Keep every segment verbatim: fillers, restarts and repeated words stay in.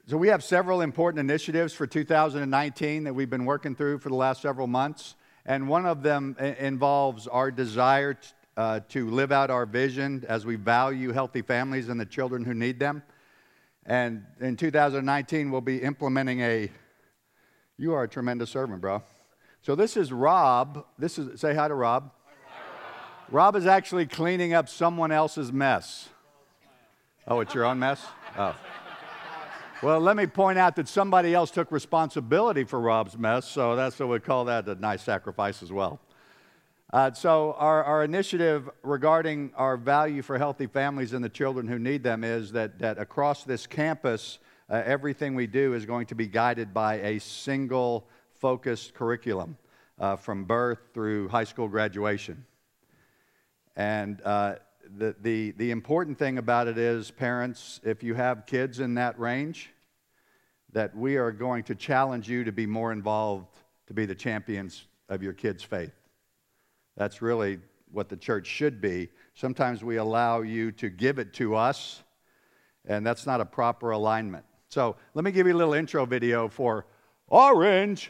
So we have several important initiatives for two thousand nineteen that we've been working through for the last several months. And one of them involves our desire t- uh, to live out our vision as we value healthy families and the children who need them. And in two thousand nineteen, we'll be implementing a, you are a tremendous servant, bro. So this is Rob. This is, say hi to Rob. Hi, Rob. Rob is actually cleaning up someone else's mess. Oh, it's your own mess? Oh. Well, let me point out that somebody else took responsibility for Rob's mess, so that's what we call that a nice sacrifice as well. Uh, so our, our initiative regarding our value for healthy families and the children who need them is that, that across this campus, uh, everything we do is going to be guided by a single focused curriculum uh, from birth through high school graduation. And uh, The, the, the important thing about it is, parents, if you have kids in that range, that we are going to challenge you to be more involved, to be the champions of your kids' faith. That's really what the church should be. Sometimes we allow you to give it to us, and that's not a proper alignment. So let me give you a little intro video for Orange.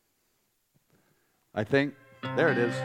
I think, there it is.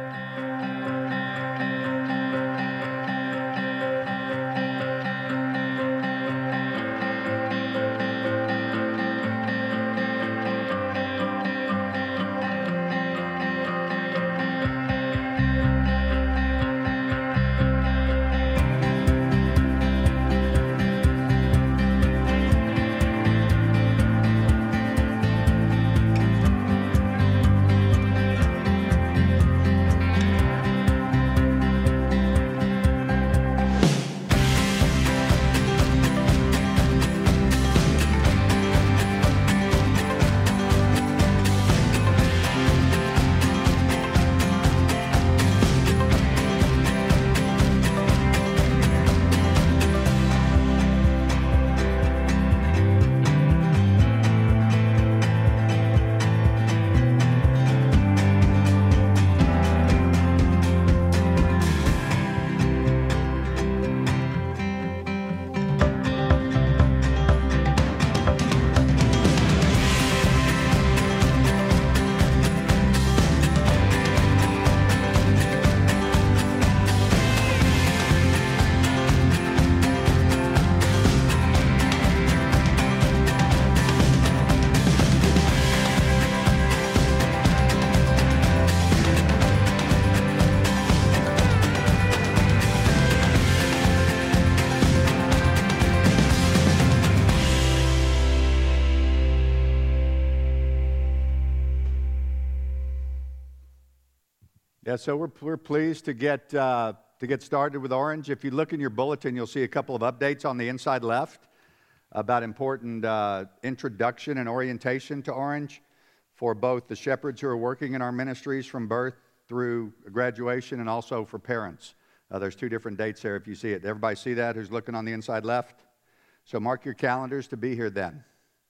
Yeah, so we're we're pleased to get uh, to get started with Orange. If you look in your bulletin, you'll see a couple of updates on the inside left about important uh, introduction and orientation to Orange for both the shepherds who are working in our ministries from birth through graduation and also for parents. Uh, there's two different dates there if you see it. Everybody see that who's looking on the inside left? So mark your calendars to be here then.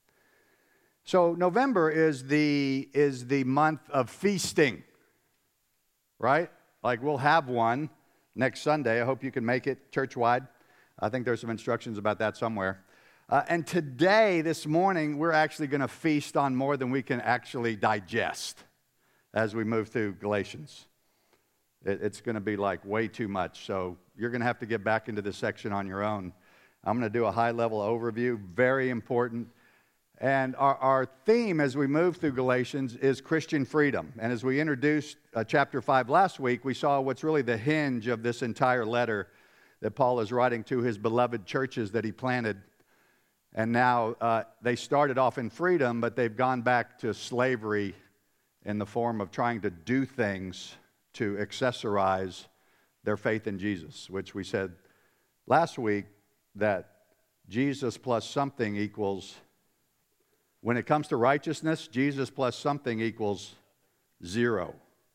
So November is the is the month of feasting. Right? Like we'll have one next Sunday. I hope you can make it church-wide. I think there's some instructions about that somewhere. Uh, and today, this morning, we're actually going to feast on more than we can actually digest as we move through Galatians. It, it's going to be like way too much. So you're going to have to get back into this section on your own. I'm going to do a high-level overview, very important. And our, our theme as we move through Galatians is Christian freedom. And as we introduced uh, chapter five last week, we saw what's really the hinge of this entire letter that Paul is writing to his beloved churches that he planted. And now uh, they started off in freedom, but they've gone back to slavery in the form of trying to do things to accessorize their faith in Jesus, which we said last week that Jesus plus something equals, when it comes to righteousness, Jesus plus something equals zero.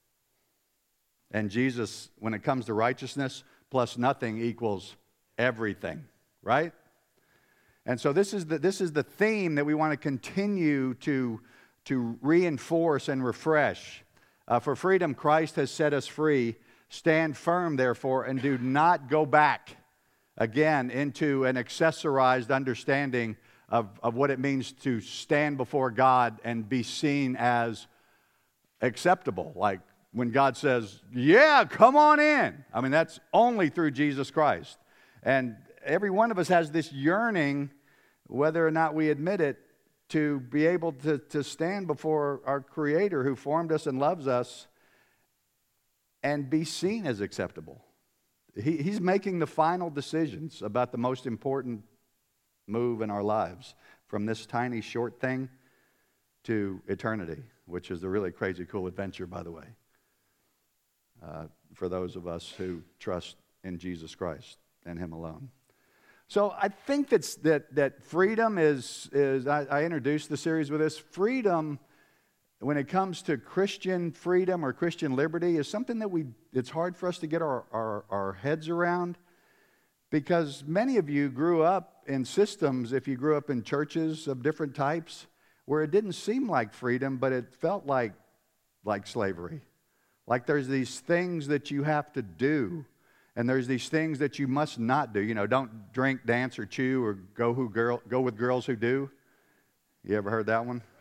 And Jesus, when it comes to righteousness, plus nothing equals everything, right? And so this is the, this is the theme that we want to continue to, to reinforce and refresh. Uh, for freedom, Christ has set us free. Stand firm, therefore, and do not go back again into an accessorized understanding of, of what it means to stand before God and be seen as acceptable. Like when God says, yeah, come on in. I mean, that's only through Jesus Christ. And every one of us has this yearning, whether or not we admit it, to be able to, to stand before our Creator who formed us and loves us and be seen as acceptable. He, he's making the final decisions about the most important move in our lives, from this tiny short thing to eternity, which is a really crazy cool adventure, by the way, uh, for those of us who trust in Jesus Christ and Him alone. So I think that's, that that freedom is, is I, I introduced the series with this. Freedom, when it comes to Christian freedom or Christian liberty, is something that we it's hard for us to get our, our, our heads around, because many of you grew up in systems, if you grew up in churches of different types, where it didn't seem like freedom, but it felt like, like slavery. Like there's these things that you have to do, and there's these things that you must not do. You know, don't drink, dance, or chew, or go who girl go with girls who do. You ever heard that one?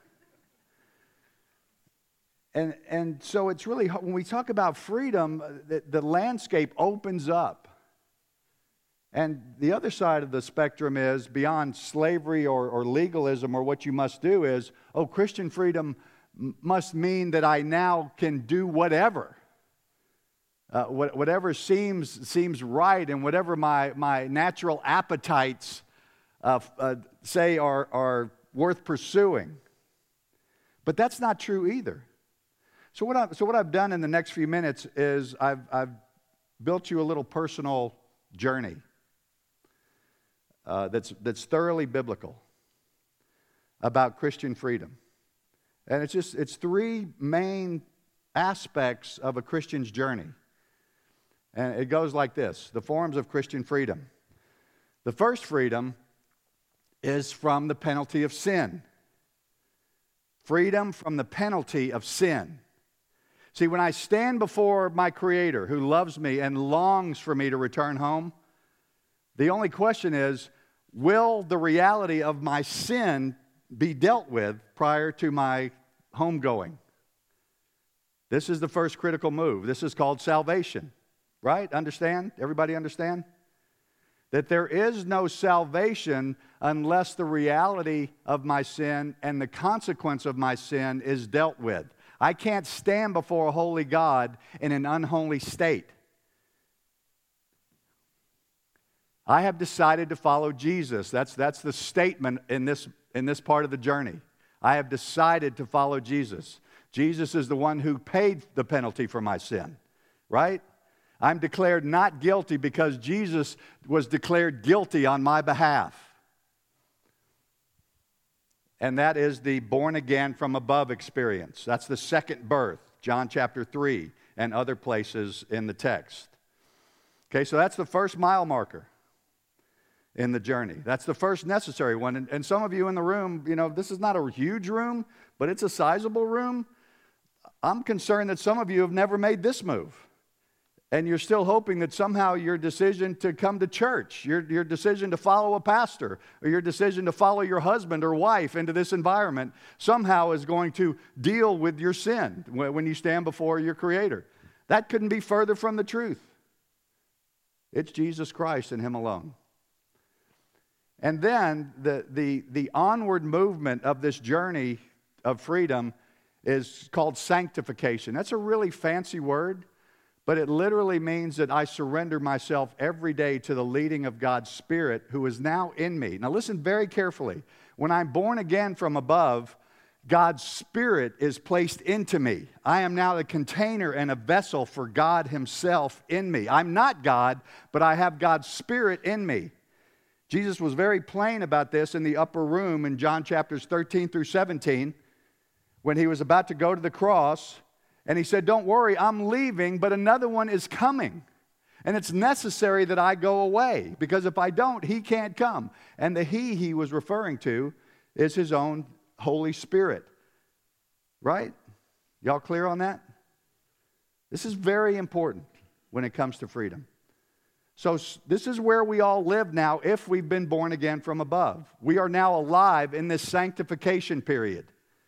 And and so it's really, when we talk about freedom, the, the landscape opens up. And the other side of the spectrum is, beyond slavery or, or legalism or what you must do, is, oh, Christian freedom m- must mean that I now can do whatever. Uh, what, whatever seems seems right, and whatever my, my natural appetites uh, uh, say are, are worth pursuing. But that's not true either. So what, I, so what I've done in the next few minutes is I've, I've built you a little personal journey uh, that's, that's thoroughly biblical about Christian freedom. And it's just, it's three main aspects of a Christian's journey. And it goes like this: the forms of Christian freedom. The first freedom is from the penalty of sin. Freedom from the penalty of sin. See, when I stand before my Creator who loves me and longs for me to return home, the only question is, will the reality of my sin be dealt with prior to my homegoing? This is the first critical move. This is called salvation. Right? Understand? Everybody understand? That there is no salvation unless the reality of my sin and the consequence of my sin is dealt with. I can't stand before a holy God in an unholy state. I have decided to follow Jesus. That's, that's the statement in this, in this part of the journey. I have decided to follow Jesus. Jesus is the one who paid the penalty for my sin. Right? I'm declared not guilty because Jesus was declared guilty on my behalf. And that is the born again from above experience. That's the second birth, John chapter three, and other places in the text. Okay, so that's the first mile marker in the journey. That's the first necessary one. And, and some of you in the room, you know, this is not a huge room, but it's a sizable room. I'm concerned that some of you have never made this move. And you're still hoping that somehow your decision to come to church, your, your decision to follow a pastor, or your decision to follow your husband or wife into this environment somehow is going to deal with your sin when you stand before your Creator. That couldn't be further from the truth. It's Jesus Christ and Him alone. And then the, the, the onward movement of this journey of freedom is called sanctification. That's a really fancy word. But it literally means that I surrender myself every day to the leading of God's Spirit who is now in me. Now listen very carefully. When I'm born again from above, God's Spirit is placed into me. I am now a container and a vessel for God Himself in me. I'm not God, but I have God's Spirit in me. Jesus was very plain about this in the upper room in John chapters thirteen through seventeen when He was about to go to the cross. And He said, don't worry, I'm leaving, but another one is coming. And it's necessary that I go away, because if I don't, He can't come. And the He He was referring to is His own Holy Spirit. Right? Y'all clear on that? This is very important when it comes to freedom. So this is where we all live now if we've been born again from above. We are now alive in this sanctification period.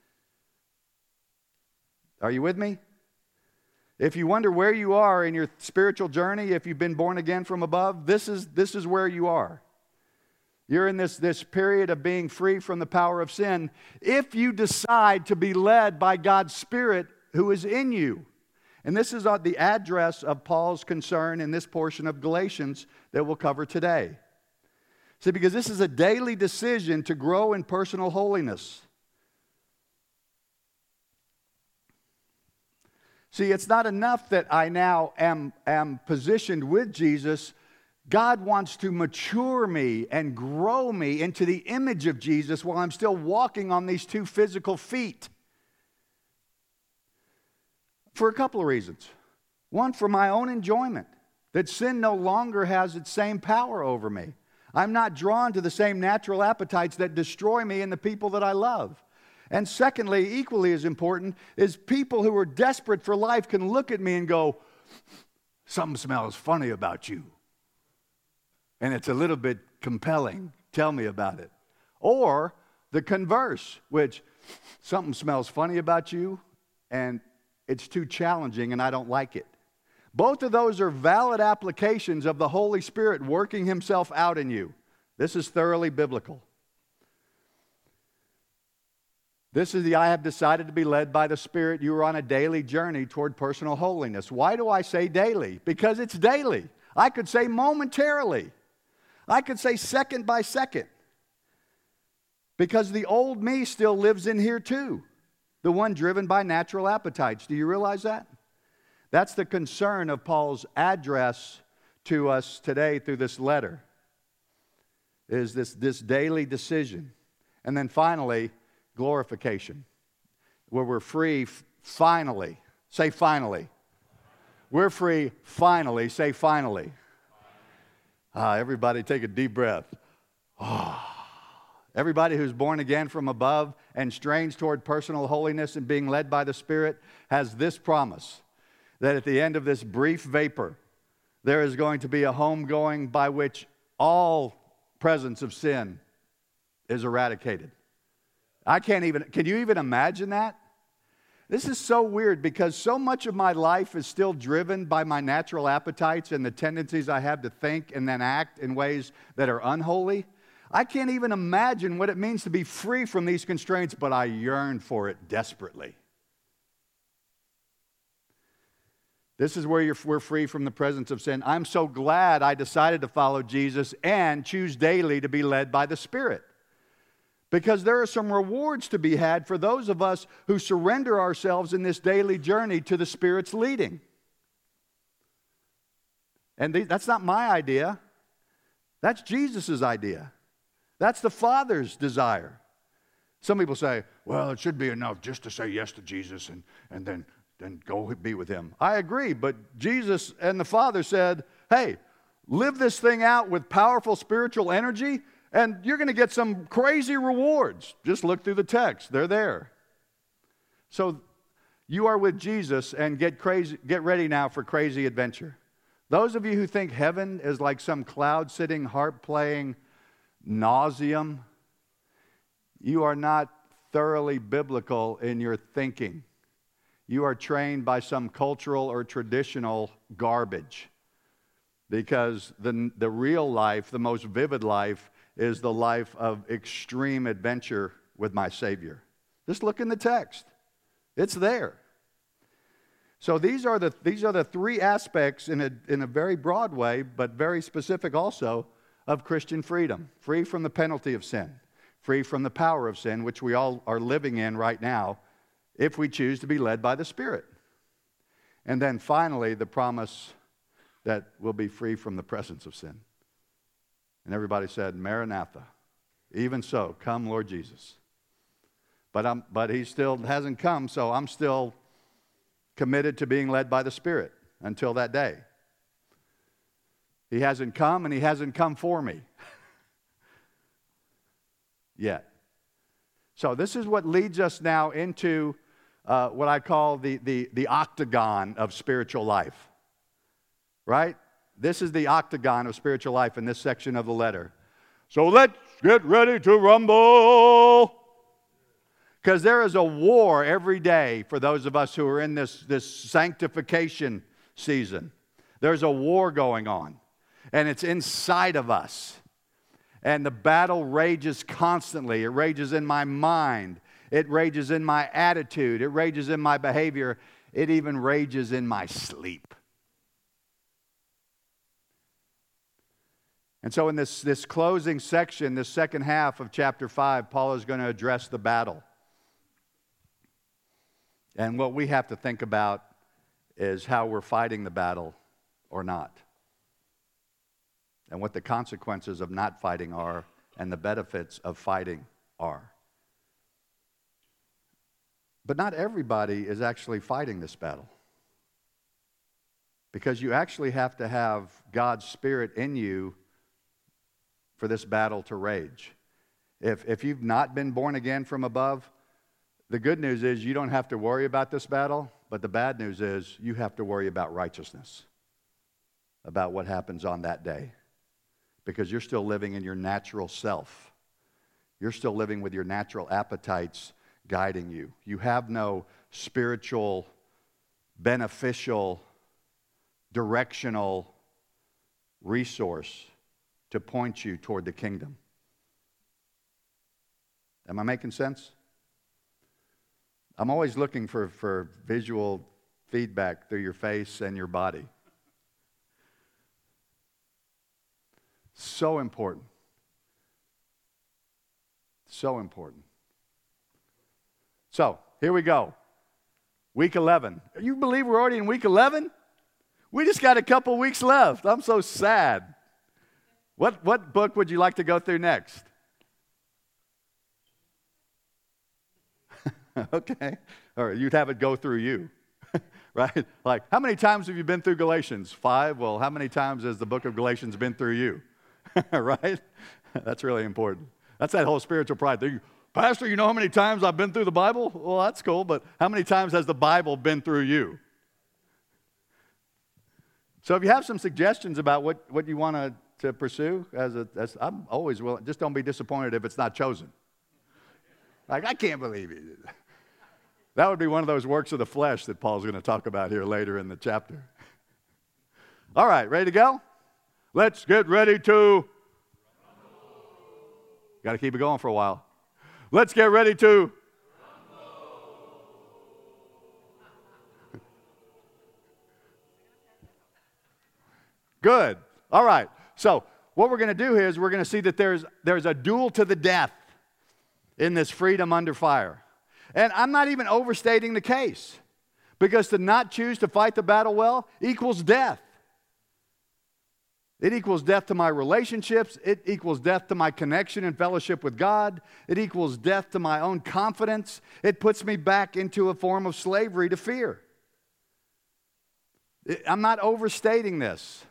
Are you with me? If you wonder where you are in your spiritual journey, if you've been born again from above, this is, this is where you are. You're in this, this period of being free from the power of sin if you decide to be led by God's Spirit who is in you. And this is the address of Paul's concern in this portion of Galatians that we'll cover today. See, because this is a daily decision to grow in personal holiness. See, it's not enough that I now am, am positioned with Jesus. God wants to mature me and grow me into the image of Jesus while I'm still walking on these two physical feet. For a couple of reasons. One, for my own enjoyment, that sin no longer has its same power over me. I'm not drawn to the same natural appetites that destroy me and the people that I love. And secondly, equally as important, is people who are desperate for life can look at me and go, something smells funny about you. And it's a little bit compelling. Tell me about it. Or the converse, which something smells funny about you and it's too challenging and I don't like it. Both of those are valid applications of the Holy Spirit working Himself out in you. This is thoroughly biblical. This is the I have decided to be led by the Spirit. You are on a daily journey toward personal holiness. Why do I say daily? Because it's daily. I could say momentarily. I could say second by second. Because the old me still lives in here too. The one driven by natural appetites. Do you realize that? That's the concern of Paul's address to us today through this letter. Is this, this daily decision. And then finally, glorification. Where we're free f- finally. Say finally. We're free finally. Say finally. Ah, everybody take a deep breath. Ah. Everybody who's born again from above and strains toward personal holiness and being led by the Spirit has this promise, that at the end of this brief vapor, there is going to be a homegoing by which all presence of sin is eradicated. I can't even, can you even imagine that? This is so weird because so much of my life is still driven by my natural appetites and the tendencies I have to think and then act in ways that are unholy. I can't even imagine what it means to be free from these constraints, but I yearn for it desperately. This is where you're, we're free from the presence of sin. I'm so glad I decided to follow Jesus and choose daily to be led by the Spirit. Because there are some rewards to be had for those of us who surrender ourselves in this daily journey to the Spirit's leading. And that's not my idea. That's Jesus' idea. That's the Father's desire. Some people say, well, it should be enough just to say yes to Jesus and, and then, then go be with Him. I agree, but Jesus and the Father said, hey, live this thing out with powerful spiritual energy and you're going to get some crazy rewards. Just look through the text. They're there. So you are with Jesus and get crazy. Get ready now for crazy adventure. Those of you who think heaven is like some cloud-sitting, harp-playing nauseum, you are not thoroughly biblical in your thinking. You are trained by some cultural or traditional garbage. Because the, the real life, the most vivid life, is the life of extreme adventure with my Savior. Just look in the text. It's there. So these are the, these are the three aspects in a, in a very broad way, but very specific also, of Christian freedom. Free from the penalty of sin. Free from the power of sin, which we all are living in right now, if we choose to be led by the Spirit. And then finally, the promise that we'll be free from the presence of sin. And everybody said, Maranatha. Even so, come Lord Jesus. But, I'm, but He still hasn't come, so I'm still committed to being led by the Spirit until that day. He hasn't come, and He hasn't come for me yet. So this is what leads us now into uh, what I call the, the, the octagon of spiritual life. Right? This is the octagon of spiritual life in this section of the letter. So let's get ready to rumble. Because there is a war every day for those of us who are in this, this sanctification season. There's a war going on, and it's inside of us. And the battle rages constantly. It rages in my mind. It rages in my attitude. It rages in my behavior. It even rages in my sleep. And so in this, this closing section, this second half of chapter five, Paul is going to address the battle. And what we have to think about is how we're fighting the battle or not. And what the consequences of not fighting are and the benefits of fighting are. But not everybody is actually fighting this battle. Because you actually have to have God's Spirit in you for this battle to rage. If, if you've not been born again from above, the good news is you don't have to worry about this battle, but the bad news is you have to worry about righteousness, about what happens on that day, because you're still living in your natural self. You're still living with your natural appetites guiding you. You have no spiritual, beneficial, directional resource to point you toward the kingdom. Am I making sense? I'm always looking for, for visual feedback through your face and your body. So important. So important. So, here we go. Week eleven. You believe we're already in week eleven? We just got a couple weeks left. I'm so sad. What, what book would you like to go through next? Okay. All right, you'd have it go through you. Right? Like, how many times have you been through Galatians? Five? Well, how many times has the book of Galatians been through you? Right? That's really important. That's that whole spiritual pride thing. Pastor, you know how many times I've been through the Bible? Well, that's cool, but how many times has the Bible been through you? So if you have some suggestions about what, what you want to, to pursue, as a, as, I'm always willing. Just don't be disappointed if it's not chosen. Like, I can't believe it. That would be one of those works of the flesh that Paul's going to talk about here later in the chapter. All right, ready to go? Let's get ready to... Got to keep it going for a while. Let's get ready to... Good. All right. So what we're going to do here is we're going to see that there's, there's a duel to the death in this freedom under fire. And I'm not even overstating the case, because to not choose to fight the battle well equals death. It equals death to my relationships. It equals death to my connection and fellowship with God. It equals death to my own confidence. It puts me back into a form of slavery to fear. I'm not overstating this.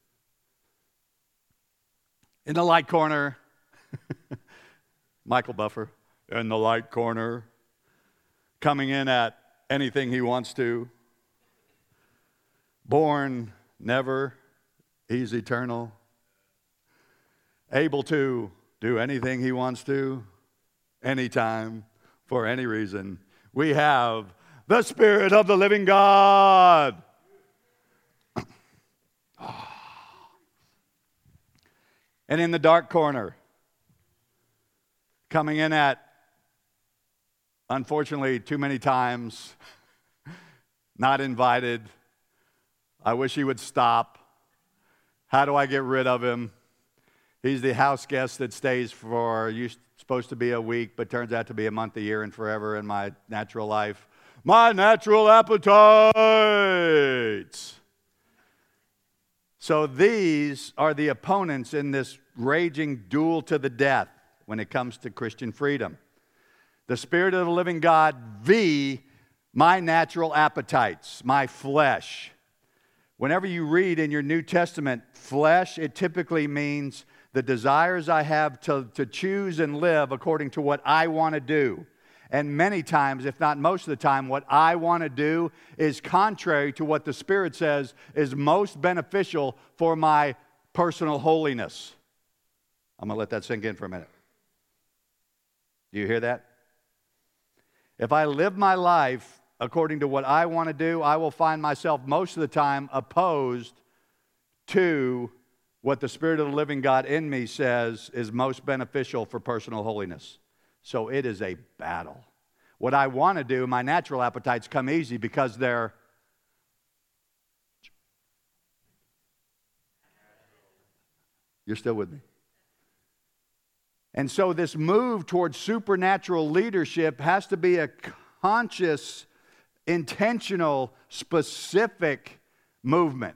In the light corner, Michael Buffer, in the light corner, coming in at anything he wants to. Born, never, he's eternal. Able to do anything he wants to, anytime, for any reason. We have the Spirit of the living God. And in the dark corner, coming in at, unfortunately, too many times, not invited. I wish he would stop. How do I get rid of him? He's the house guest that stays for, you're supposed to be a week, but turns out to be a month, a year, and forever in my natural life. My natural appetites. So these are the opponents in this raging duel to the death when it comes to Christian freedom. The Spirit of the living God v. my natural appetites, my flesh. Whenever you read in your New Testament flesh, it typically means the desires I have to, to choose and live according to what I want to do. And many times, if not most of the time, what I want to do is contrary to what the Spirit says is most beneficial for my personal holiness. I'm going to let that sink in for a minute. Do you hear that? If I live my life according to what I want to do, I will find myself most of the time opposed to what the Spirit of the living God in me says is most beneficial for personal holiness. So it is a battle. What I want to do, my natural appetites come easy because they're You're still with me? And so this move towards supernatural leadership has to be a conscious, intentional, specific movement.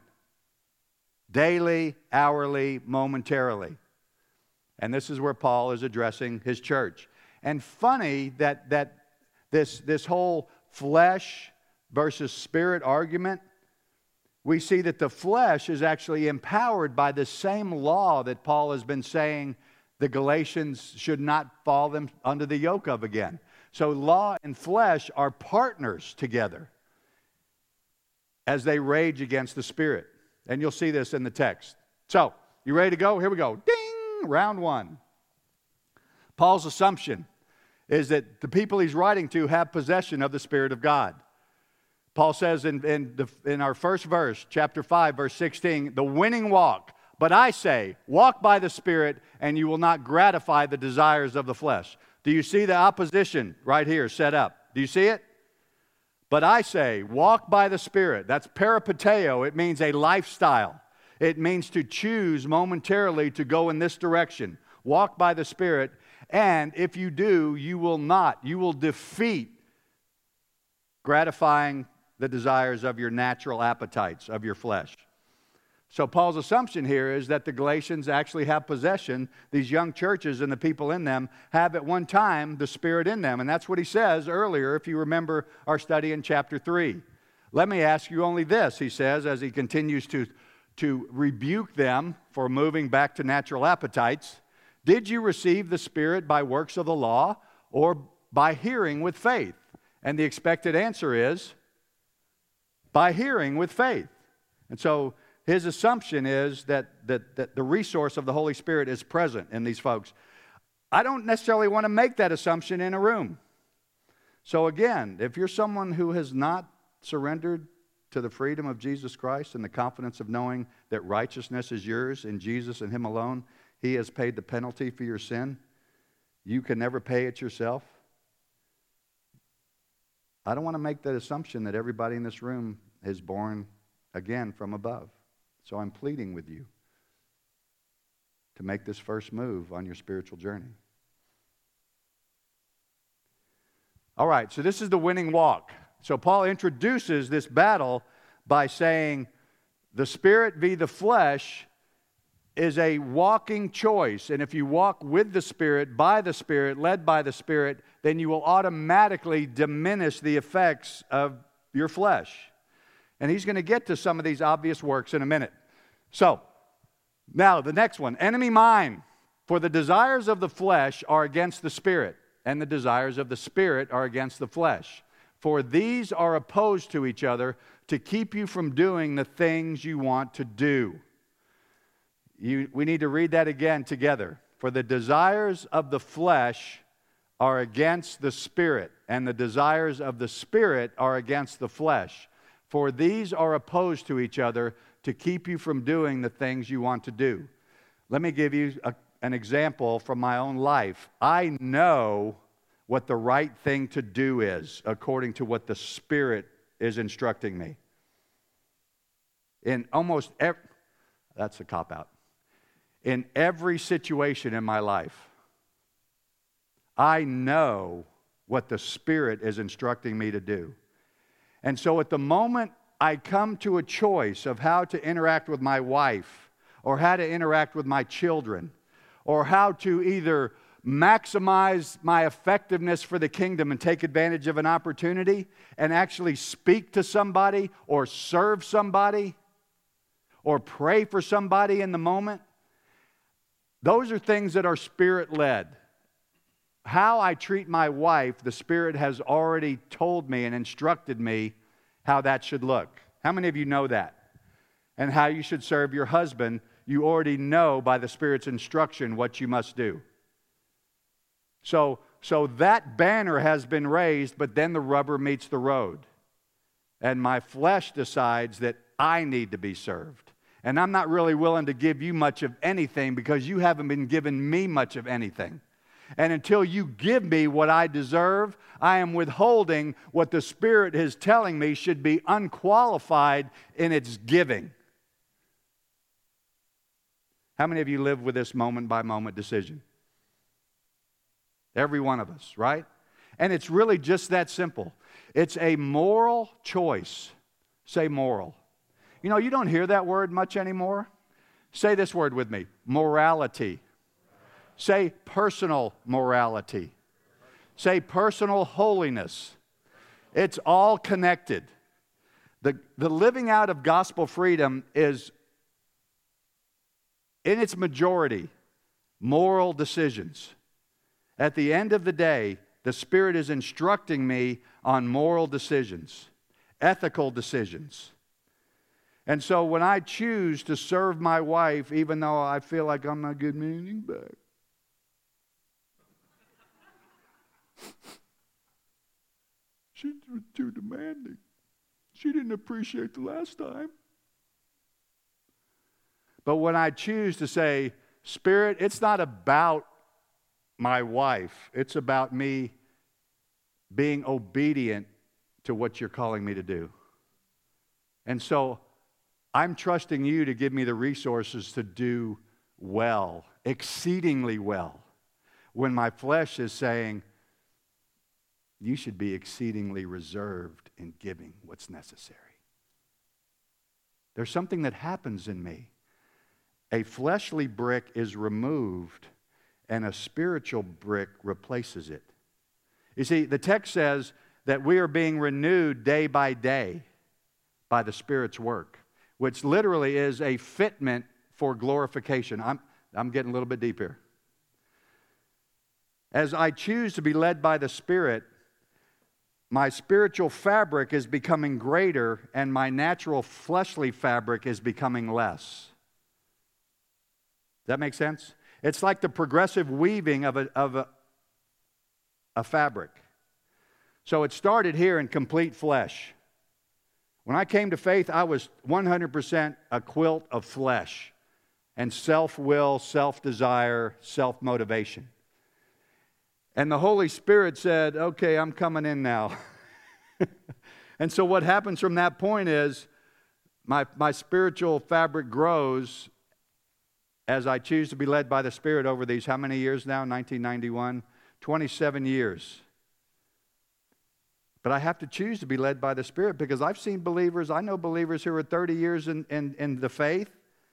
Daily, hourly, momentarily. And this is where Paul is addressing his church. And funny that, that this, this whole flesh versus spirit argument, we see that the flesh is actually empowered by the same law that Paul has been saying the Galatians should not fall them under the yoke of again. So law and flesh are partners together as they rage against the Spirit. And you'll see this in the text. So, you ready to go? Here we go. Ding! Round one. Paul's assumption is that the people he's writing to have possession of the Spirit of God. Paul says in, in, the, in our first verse, chapter five, verse sixteen, the winning walk. But I say, walk by the Spirit, and you will not gratify the desires of the flesh. Do you see the opposition right here set up? Do you see it? But I say, walk by the Spirit. That's peripateo. It means a lifestyle. It means to choose momentarily to go in this direction. Walk by the Spirit, and if you do, you will not. You will defeat gratifying the desires of your natural appetites, of your flesh. So Paul's assumption here is that the Galatians actually have possession. These young churches and the people in them have at one time the Spirit in them. And that's what he says earlier, if you remember our study in chapter three. Let me ask you only this, he says, as he continues to, to rebuke them for moving back to natural appetites. Did you receive the Spirit by works of the law or by hearing with faith? And the expected answer is, by hearing with faith. And so his assumption is that, that, that the resource of the Holy Spirit is present in these folks. I don't necessarily want to make that assumption in a room. So again, if you're someone who has not surrendered to the freedom of Jesus Christ and the confidence of knowing that righteousness is yours in Jesus and Him alone, He has paid the penalty for your sin, you can never pay it yourself. I don't want to make that assumption that everybody in this room is born again from above. So I'm pleading with you to make this first move on your spiritual journey. All right, so this is the winning walk. So Paul introduces this battle by saying the Spirit v. the flesh is a walking choice. And if you walk with the Spirit, by the Spirit, led by the Spirit, then you will automatically diminish the effects of your flesh. And he's going to get to some of these obvious works in a minute. So, now the next one, enemy mind. For the desires of the flesh are against the Spirit, and the desires of the Spirit are against the flesh. For these are opposed to each other to keep you from doing the things you want to do. You, we need to read that again together. For the desires of the flesh are against the Spirit, and the desires of the Spirit are against the flesh. For these are opposed to each other to keep you from doing the things you want to do. Let me give you a, an example from my own life. I know what the right thing to do is according to what the Spirit is instructing me. In almost every, that's a cop-out. In every situation in my life, I know what the Spirit is instructing me to do. And so at the moment I come to a choice of how to interact with my wife, or how to interact with my children, or how to either maximize my effectiveness for the kingdom and take advantage of an opportunity and actually speak to somebody or serve somebody or pray for somebody in the moment, those are things that are Spirit-led. how I treat my wife, the Spirit has already told me and instructed me how that should look. How many of you know that? And how you should serve your husband, you already know by the Spirit's instruction what you must do. So, so that banner has been raised, but then the rubber meets the road. And my flesh decides that I need to be served. And I'm not really willing to give you much of anything because you haven't been giving me much of anything. And until you give me what I deserve, I am withholding what the Spirit is telling me should be unqualified in its giving. How many of you live with this moment-by-moment decision? Every one of us, right? And it's really just that simple. It's a moral choice. Say moral. You know, you don't hear that word much anymore. Say this word with me. Morality. Say personal morality. Say personal holiness. It's all connected. The, the living out of gospel freedom is, in its majority, moral decisions. At the end of the day, the Spirit is instructing me on moral decisions, ethical decisions. And so when I choose to serve my wife, even though I feel like I'm not getting anything back, she was too demanding. She didn't appreciate the last time. But when I choose to say, Spirit, it's not about my wife. It's about me being obedient to what you're calling me to do. And so I'm trusting you to give me the resources to do well, exceedingly well, when my flesh is saying, you should be exceedingly reserved in giving what's necessary. There's something that happens in me. A fleshly brick is removed and a spiritual brick replaces it. You see, the text says that we are being renewed day by day by the Spirit's work, which literally is a fitment for glorification. I'm, I'm getting a little bit deep here. As I choose to be led by the Spirit, my spiritual fabric is becoming greater and my natural fleshly fabric is becoming less. Does that make sense? It's like the progressive weaving of a, of a, a fabric. So it started here in complete flesh. When I came to faith, I was one hundred percent a quilt of flesh and self-will, self-desire, self-motivation. And the Holy Spirit said, okay, I'm coming in now. And so what happens from that point is my, my spiritual fabric grows as I choose to be led by the Spirit over these, how many years now? nineteen ninety-one, twenty-seven years. But I have to choose to be led by the Spirit because I've seen believers, I know believers who are thirty years in, in, in the faith,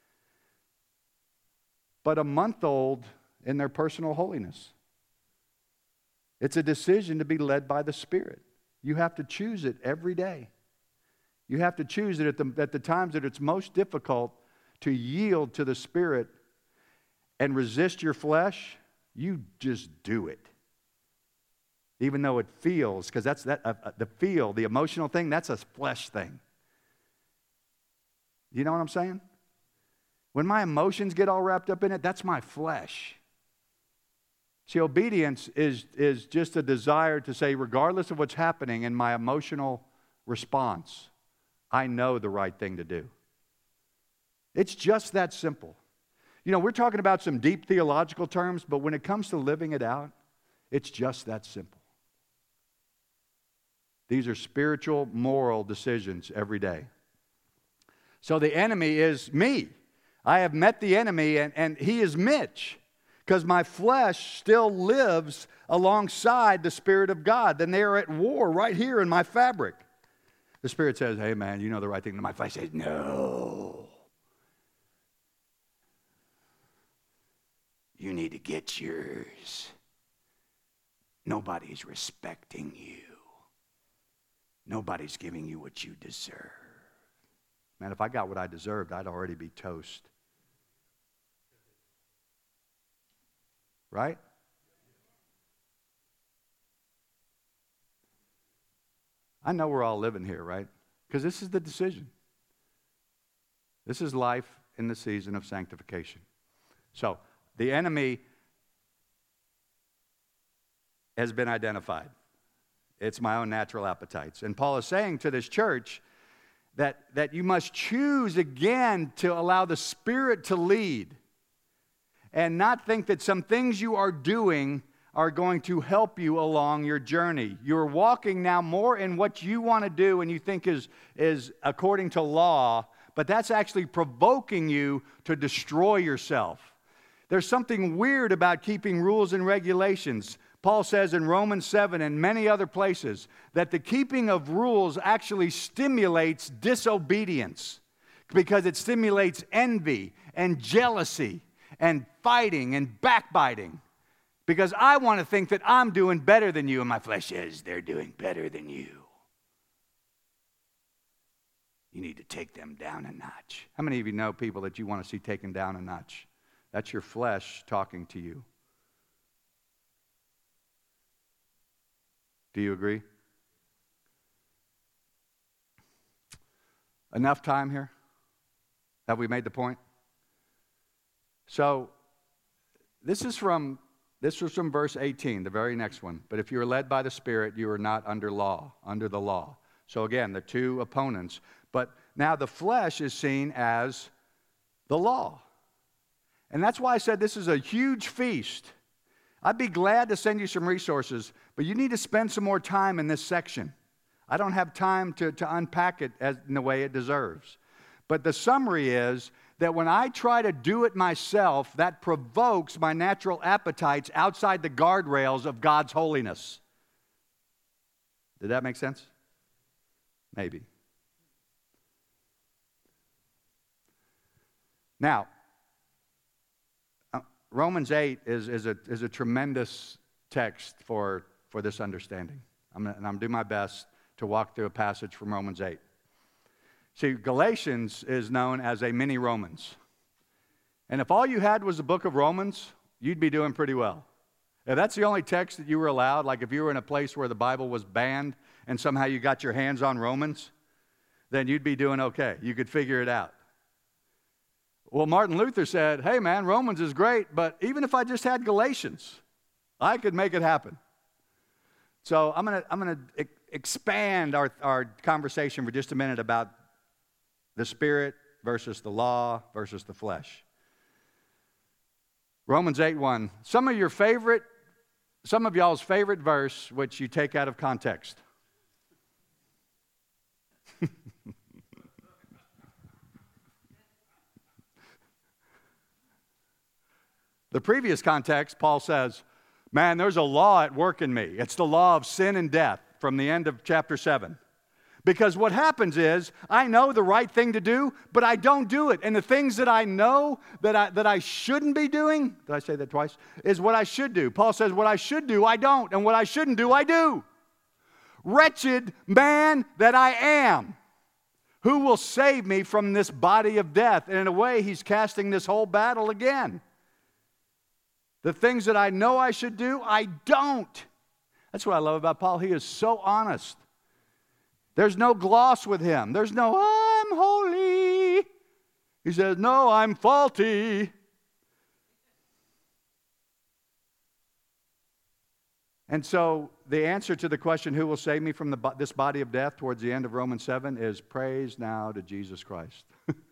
but a month old in their personal holiness. It's a decision to be led by the Spirit. You have to choose it every day. You have to choose it at the, at the times that it's most difficult to yield to the Spirit and resist your flesh. You just do it. Even though it feels, because that's that uh, uh, the feel, the emotional thing, that's a flesh thing. You know what I'm saying? When my emotions get all wrapped up in it, that's my flesh. See, obedience is, is just a desire to say, regardless of what's happening in my emotional response, I know the right thing to do. It's just that simple. You know, we're talking about some deep theological terms, but when it comes to living it out, it's just that simple. These are spiritual, moral decisions every day. So the enemy is me. I have met the enemy, and, and he is Mitch. Because my flesh still lives alongside the Spirit of God. Then they are at war right here in my fabric. The Spirit says, hey man, you know the right thing. And my flesh says, no. You need to get yours. Nobody's respecting you. Nobody's giving you what you deserve. Man, if I got what I deserved, I'd already be toast. Right? I know we're all living here, right? Because this is the decision. This is life in the season of sanctification. So, the enemy has been identified. It's my own natural appetites. And Paul is saying to this church that, that you must choose again to allow the Spirit to lead and not think that some things you are doing are going to help you along your journey. You're walking now more in what you want to do and you think is, is according to law, but that's actually provoking you to destroy yourself. There's something weird about keeping rules and regulations. Paul says in Romans seven and many other places that the keeping of rules actually stimulates disobedience because it stimulates envy and jealousy and fighting and backbiting. Because I want to think that I'm doing better than you, and my flesh says they're doing better than you. You need to take them down a notch. How many of you know people that you want to see taken down a notch? That's your flesh talking to you. Do you agree? Enough time here? Have we made the point? So, this is from... This was from verse eighteen, the very next one. But if you are led by the Spirit, you are not under law, under the law. So again, the two opponents. But now the flesh is seen as the law. And that's why I said this is a huge feast. I'd be glad to send you some resources, but you need to spend some more time in this section. I don't have time to, to unpack it as, in the way it deserves. But the summary is that when I try to do it myself, that provokes my natural appetites outside the guardrails of God's holiness. Did that make sense? Maybe. Now, uh, Romans eight is, is, a, is a tremendous text for, for this understanding. I'm gonna, and I'm doing my best to walk through a passage from Romans eight. See, Galatians is known as a mini Romans. And if all you had was the book of Romans, you'd be doing pretty well. If that's the only text that you were allowed, like if you were in a place where the Bible was banned and somehow you got your hands on Romans, then you'd be doing okay. You could figure it out. Well, Martin Luther said, hey man, Romans is great, but even if I just had Galatians, I could make it happen. So I'm going to I'm going to expand our, our conversation for just a minute about the Spirit versus the law versus the flesh. Romans eight one. Some of your favorite, some of y'all's favorite verse, which you take out of context. The previous context, Paul says, man, there's a law at work in me. It's the law of sin and death from the end of chapter seven. Because what happens is, I know the right thing to do, but I don't do it. And the things that I know that I, that I shouldn't be doing, did I say that twice? Is what I should do. Paul says, what I should do, I don't. And what I shouldn't do, I do. Wretched man that I am, who will save me from this body of death? And in a way, he's casting this whole battle again. The things that I know I should do, I don't. That's what I love about Paul. He is so honest. There's no gloss with him. There's no, I'm holy. He says, no, I'm faulty. And so the answer to the question, who will save me from the, this body of death towards the end of Romans seven is praise now to Jesus Christ.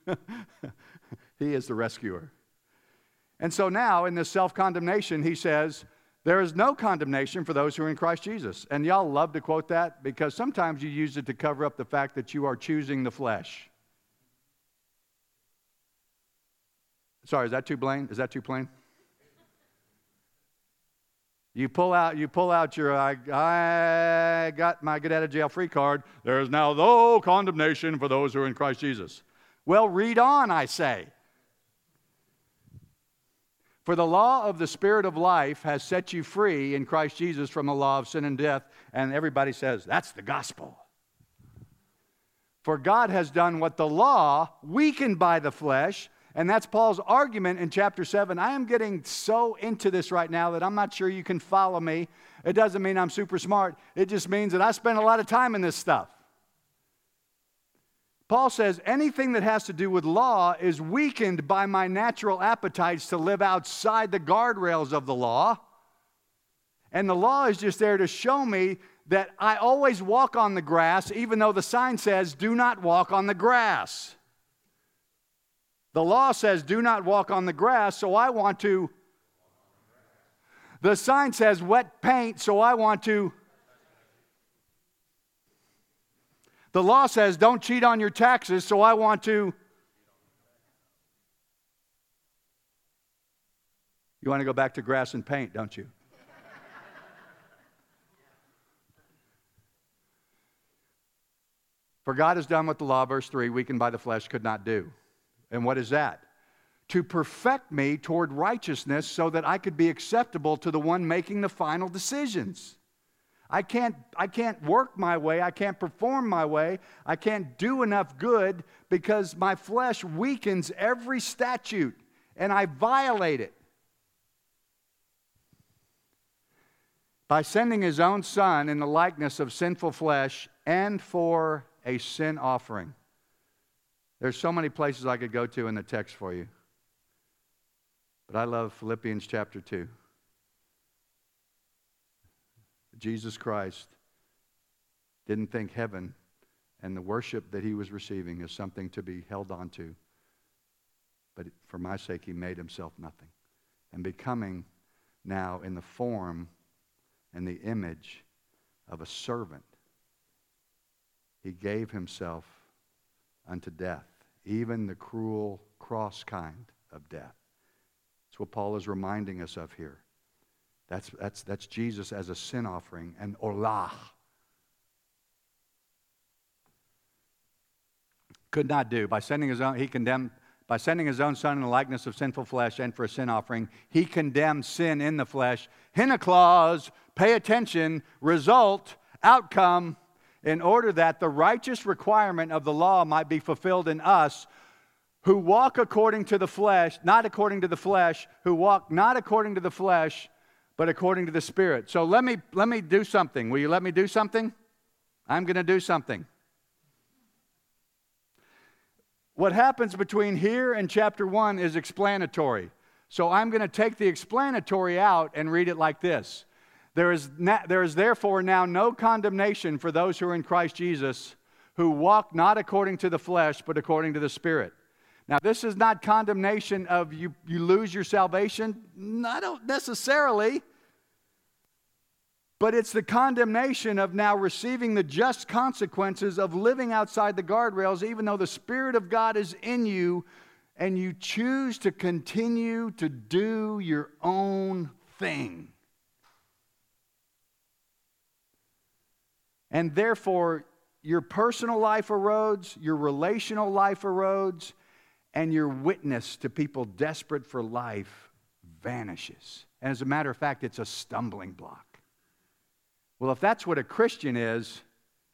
He is the rescuer. And so now in this self-condemnation, he says, there is no condemnation for those who are in Christ Jesus. And y'all love to quote that because sometimes you use it to cover up the fact that you are choosing the flesh. Sorry, is that too plain? Is that too plain? You pull out, you pull out your, I, I got my get out of jail free card. There is now no condemnation for those who are in Christ Jesus. Well, read on, I say. For the law of the Spirit of life has set you free in Christ Jesus from the law of sin and death. And everybody says, that's the gospel. For God has done what the law, weakened by the flesh, And that's Paul's argument in chapter seven. I am getting so into this right now that I'm not sure you can follow me. It doesn't mean I'm super smart. It just means that I spend a lot of time in this stuff. Paul says anything that has to do with law is weakened by my natural appetites to live outside the guardrails of the law. And the law is just there to show me that I always walk on the grass, even though the sign says, do not walk on the grass. The law says, do not walk on the grass, so I want to. The sign says, wet paint, so I want to. The law says, don't cheat on your taxes, so I want to. You want to go back to grass and paint, don't you? For God has done what the law, verse three, weakened by the flesh, could not do. And what is that? To perfect me toward righteousness so that I could be acceptable to the one making the final decisions. I can't, I can't work my way. I can't perform my way. I can't do enough good because my flesh weakens every statute and I violate it. By sending his own Son in the likeness of sinful flesh and for a sin offering. There's so many places I could go to in the text for you. But I love Philippians chapter two. Jesus Christ didn't think heaven and the worship that he was receiving is something to be held on to. But for my sake, he made himself nothing. And becoming now in the form and the image of a servant, he gave himself unto death, even the cruel cross kind of death. That's what Paul is reminding us of here. That's, that's, that's Jesus as a sin offering, and olah. Could not do. By sending his own, he condemned, by sending his own Son in the likeness of sinful flesh and for a sin offering, he condemned sin in the flesh. Hina clause, pay attention, result, outcome, in order that the righteous requirement of the law might be fulfilled in us who walk according to the flesh, not according to the flesh, who walk not according to the flesh, but according to the Spirit. So let me, let me do something. Will you let me do something? I'm going to do something. What happens between here and chapter one is explanatory. So I'm going to take the explanatory out and read it like this. There is, na- there is therefore now no condemnation for those who are in Christ Jesus, who walk not according to the flesh, but according to the Spirit. Now, this is not condemnation of you, you lose your salvation. Not necessarily. But it's the condemnation of now receiving the just consequences of living outside the guardrails, even though the Spirit of God is in you, and you choose to continue to do your own thing. And therefore, your personal life erodes, your relational life erodes, and your witness to people desperate for life vanishes. And as a matter of fact, it's a stumbling block. Well, if that's what a Christian is,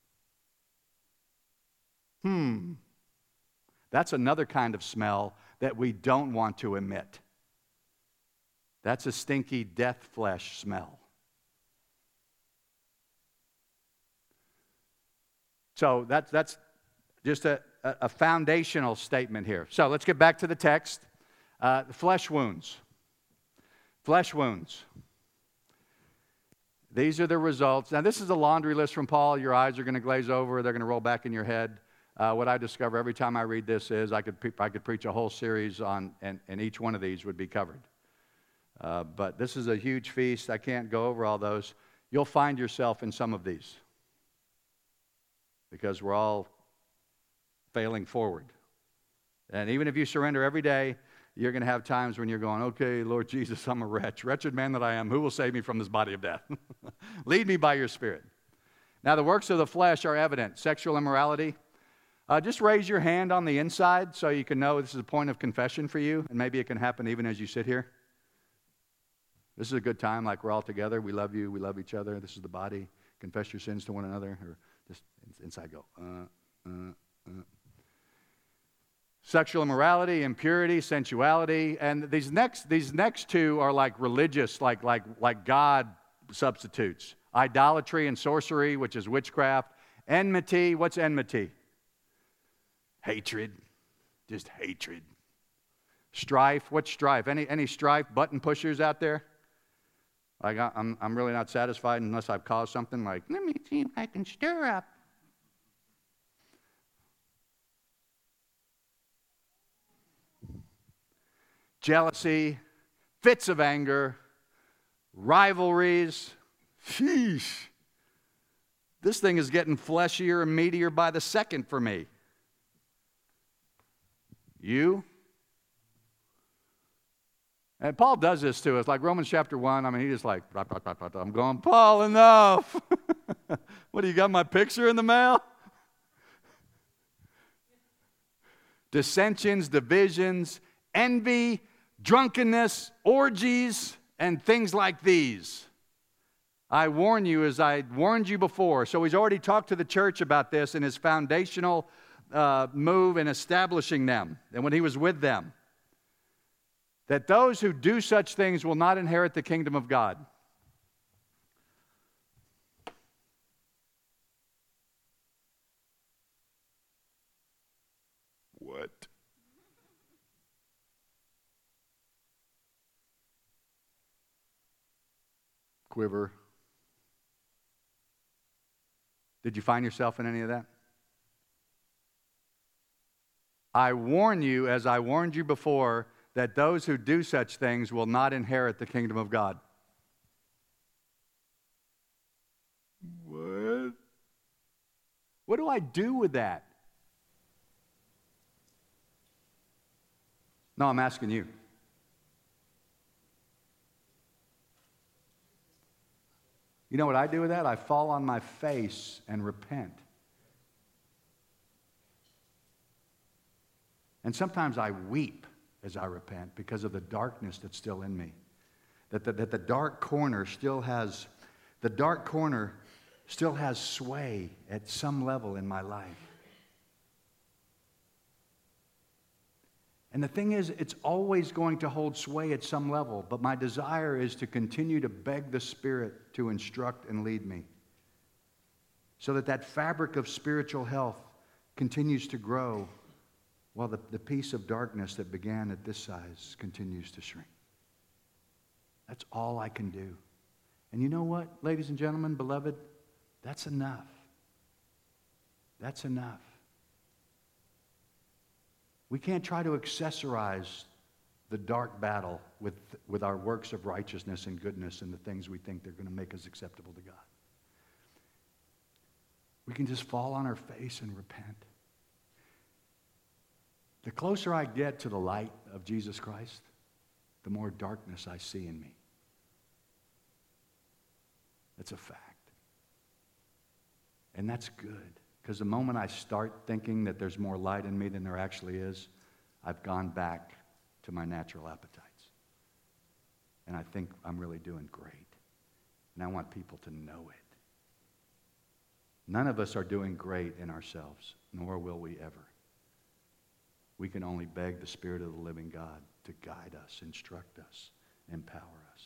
hmm, that's another kind of smell that we don't want to emit. That's a stinky death flesh smell. So that's, that's just a, a foundational statement here. So let's get back to the text. Uh, flesh wounds. Flesh wounds. These are the results. Now, this is a laundry list from Paul. Your eyes are going to glaze over. They're going to roll back in your head. Uh, what I discover every time I read this is I could, pre- I could preach a whole series on, and, and each one of these would be covered. Uh, but this is a huge feast. I can't go over all those. You'll find yourself in some of these, because we're all failing forward. And even if you surrender every day, you're going to have times when you're going, okay, Lord Jesus, I'm a wretch. Wretched man that I am, who will save me from this body of death? Lead me by your Spirit. Now, the works of the flesh are evident. Sexual immorality. Uh, just raise your hand on the inside so you can know this is a point of confession for you, and maybe it can happen even as you sit here. This is a good time, like we're all together. We love you. We love each other. This is the body. Confess your sins to one another. Or just inside go, uh, uh, uh. Sexual immorality, impurity, sensuality, and these next these next two are like religious, like like like God substitutes. Idolatry and sorcery, which is witchcraft. Enmity, what's enmity? Hatred, just hatred. Strife, what's strife? Any any strife button pushers out there? Like I, I'm I'm really not satisfied unless I've caused something. Like, let me see if I can stir up. Jealousy, fits of anger, rivalries. Sheesh. This thing is getting fleshier and meatier by the second for me. You? And Paul does this to us, like Romans chapter one. I mean, he just like, I'm going, Paul, enough. What, do you got my picture in the mail? Dissensions, divisions, envy, drunkenness, orgies, and things like these. I warn you as I warned you before. So he's already talked to the church about this in his foundational uh, move in establishing them and when he was with them. That those who do such things will not inherit the kingdom of God. What? Quiver. Did you find yourself in any of that? I warn you, as I warned you before, that those who do such things will not inherit the kingdom of God. What? What do I do with that? No, I'm asking you. You know what I do with that? I fall on my face and repent. And sometimes I weep as I repent because of the darkness that's still in me. That the, that the dark corner still has, the dark corner still has sway at some level in my life. And the thing is, it's always going to hold sway at some level, but my desire is to continue to beg the Spirit to instruct and lead me so that that fabric of spiritual health continues to grow while the, the piece of darkness that began at this size continues to shrink. That's all I can do. And you know what, ladies and gentlemen, beloved? That's enough. That's enough. We can't try to accessorize the dark battle with, with our works of righteousness and goodness and the things we think they're going to make us acceptable to God. We can just fall on our face and repent. The closer I get to the light of Jesus Christ, the more darkness I see in me. That's a fact. And that's good. Because the moment I start thinking that there's more light in me than there actually is, I've gone back to my natural appetites. And I think I'm really doing great. And I want people to know it. None of us are doing great in ourselves, nor will we ever. We can only beg the Spirit of the living God to guide us, instruct us, empower us.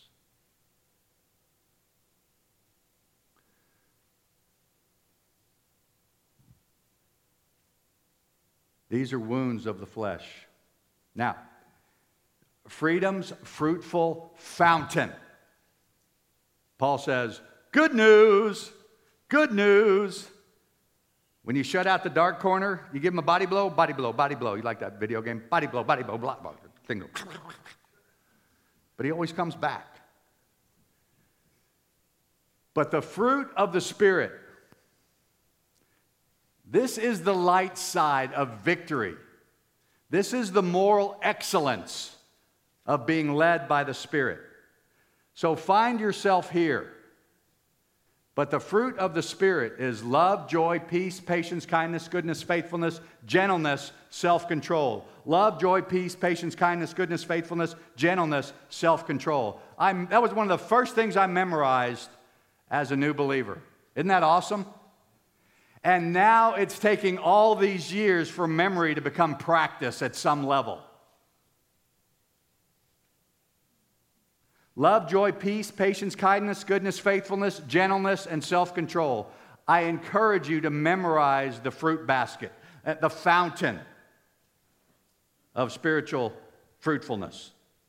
These are wounds of the flesh. Now, freedom's fruitful fountain. Paul says, good news, good news. When you shut out the dark corner, you give him a body blow, body blow, body blow. You like that video game? Body blow, body blow, blah, blah, thing goes. But he always comes back. But the fruit of the Spirit, this is the light side of victory. This is the moral excellence of being led by the Spirit. So find yourself here. But the fruit of the Spirit is love, joy, peace, patience, kindness, goodness, faithfulness, gentleness, self-control. Love, joy, peace, patience, kindness, goodness, faithfulness, gentleness, self-control. I'm, that was one of the first things I memorized as a new believer. Isn't that awesome? And now it's taking all these years for memory to become practice at some level. Love, joy, peace, patience, kindness, goodness, faithfulness, gentleness, and self-control. I encourage you to memorize the fruit basket, the fountain of spiritual fruitfulness.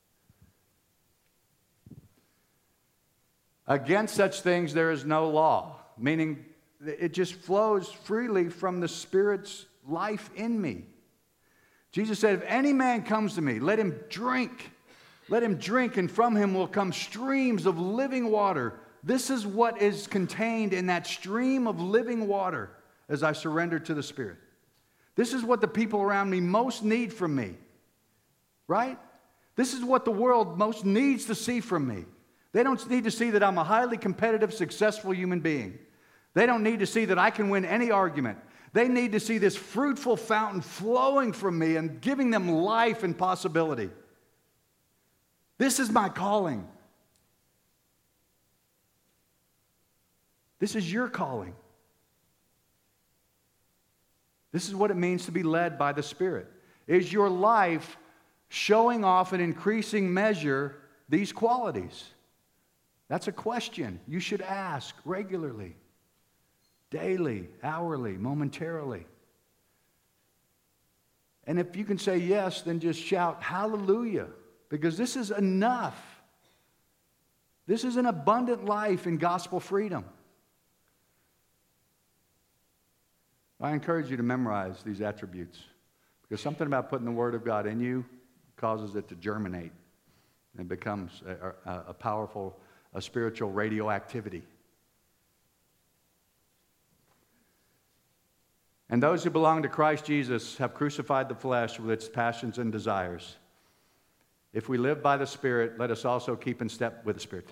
Against such things there is no law, meaning it just flows freely from the Spirit's life in me. Jesus said, if any man comes to me, let him drink. Let him drink, and from him will come streams of living water. This is what is contained in that stream of living water as I surrender to the Spirit. This is what the people around me most need from me, right? This is what the world most needs to see from me. They don't need to see that I'm a highly competitive, successful human being. They don't need to see that I can win any argument. They need to see this fruitful fountain flowing from me and giving them life and possibility. This is my calling. This is your calling. This is what it means to be led by the Spirit. Is your life showing off in increasing measure these qualities? That's a question you should ask regularly, daily, hourly, momentarily. And if you can say yes, then just shout hallelujah. Because this is enough. This is an abundant life in gospel freedom. I encourage you to memorize these attributes. Because something about putting the Word of God in you causes it to germinate. And it becomes a, a, a powerful, a spiritual radioactivity. And those who belong to Christ Jesus have crucified the flesh with its passions and desires. If we live by the Spirit, let us also keep in step with the Spirit.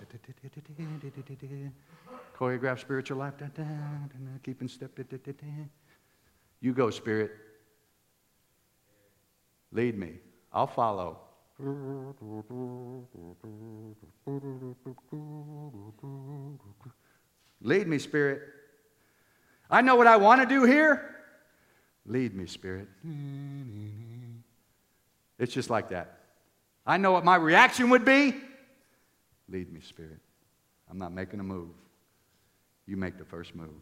Choreograph spiritual life. Keep in step. You go, Spirit. Lead me. I'll follow. Lead me, Spirit. I know what I want to do here. Lead me, Spirit. It's just like that. I know what my reaction would be. Lead me, Spirit. I'm not making a move. You make the first move.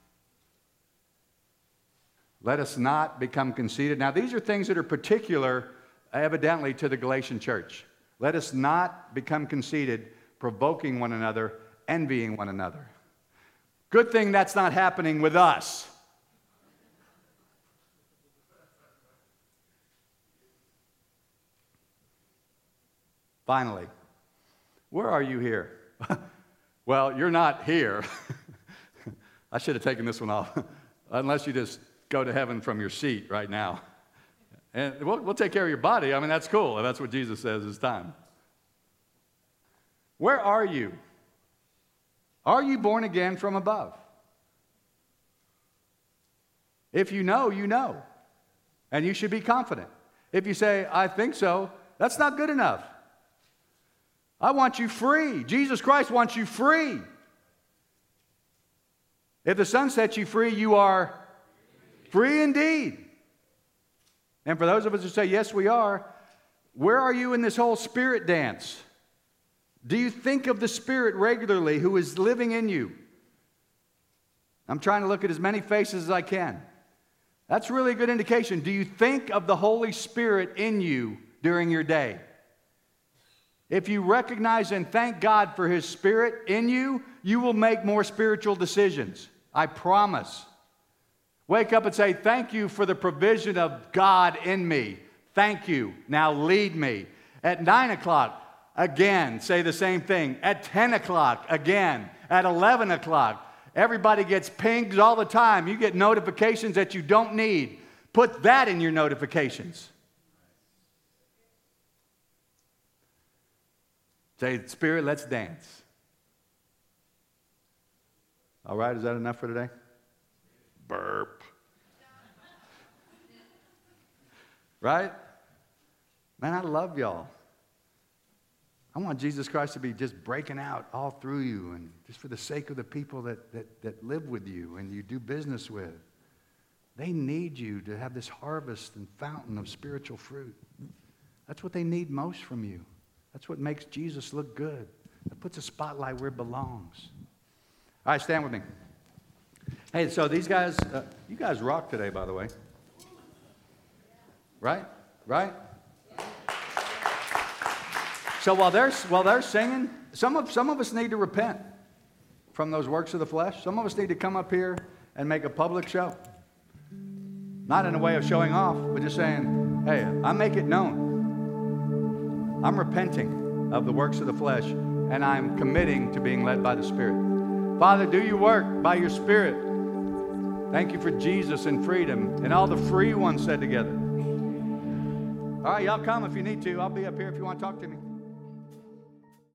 Let us not become conceited. Now, these are things that are particular, evidently, to the Galatian church. Let us not become conceited, provoking one another, envying one another. Good thing that's not happening with us. Finally, where are you here? Well, you're not here. I should have taken this one off. Unless you just go to heaven from your seat right now. And we'll, we'll take care of your body. I mean, that's cool. And that's what Jesus says is time. Where are you? Are you born again from above? If you know, you know. And you should be confident. If you say, I think so, that's not good enough. I want you free. Jesus Christ wants you free. If the Son sets you free, you are free indeed. And for those of us who say, yes, we are, where are you in this whole Spirit dance? Do you think of the Spirit regularly who is living in you? I'm trying to look at as many faces as I can. That's really a good indication. Do you think of the Holy Spirit in you during your day? If you recognize and thank God for His Spirit in you, you will make more spiritual decisions. I promise. Wake up and say, thank you for the provision of God in me. Thank you. Now lead me. At nine o'clock, again, say the same thing. At ten o'clock, again. At eleven o'clock. Everybody gets pings all the time. You get notifications that you don't need. Put that in your notifications. Say, Spirit, let's dance. All right, is that enough for today? Burp. Right? Man, I love y'all. I want Jesus Christ to be just breaking out all through you, and just for the sake of the people that, that, that live with you and you do business with. They need you to have this harvest and fountain of spiritual fruit. That's what they need most from you. That's what makes Jesus look good. It puts a spotlight where it belongs. All right, stand with me. Hey, so these guys, uh, you guys rock today, by the way. Right? Right? So while they're, while they're singing, some of, some of us need to repent from those works of the flesh. Some of us need to come up here and make a public show. Not in a way of showing off, but just saying, hey, I make it known. I'm repenting of the works of the flesh, and I'm committing to being led by the Spirit. Father, do your work by your Spirit. Thank you for Jesus and freedom. And all the free ones said together. All right, y'all come if you need to. I'll be up here if you want to talk to me.